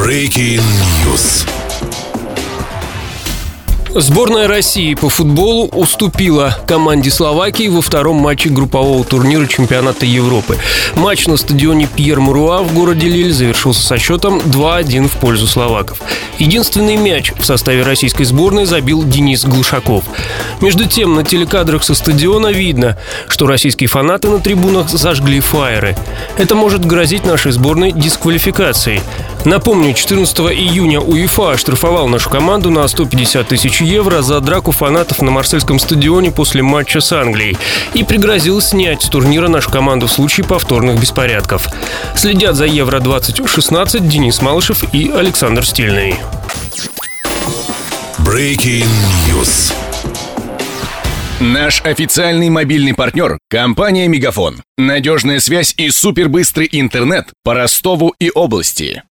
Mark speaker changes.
Speaker 1: Breaking News.
Speaker 2: Сборная России по футболу уступила команде Словакии во втором матче группового турнира чемпионата Европы. Матч на стадионе Пьер Муруа в городе Лиль завершился со счетом 2-1 в пользу словаков. Единственный мяч в составе российской сборной забил Денис Глушаков. Между тем, на телекадрах со стадиона видно, что российские фанаты на трибунах зажгли фаеры. Это может грозить нашей сборной дисквалификацией. Напомню, 14 июня УЕФА оштрафовал нашу команду на 150 тысяч евро за драку фанатов на Марсельском стадионе после матча с Англией и пригрозил снять с турнира нашу команду в случае повторных беспорядков. Следят за Евро-2016 Денис Малышев и Александр Стильный.
Speaker 1: Breaking News.
Speaker 3: Наш официальный мобильный партнер – компания «Мегафон». Надежная связь и супербыстрый интернет по Ростову и области.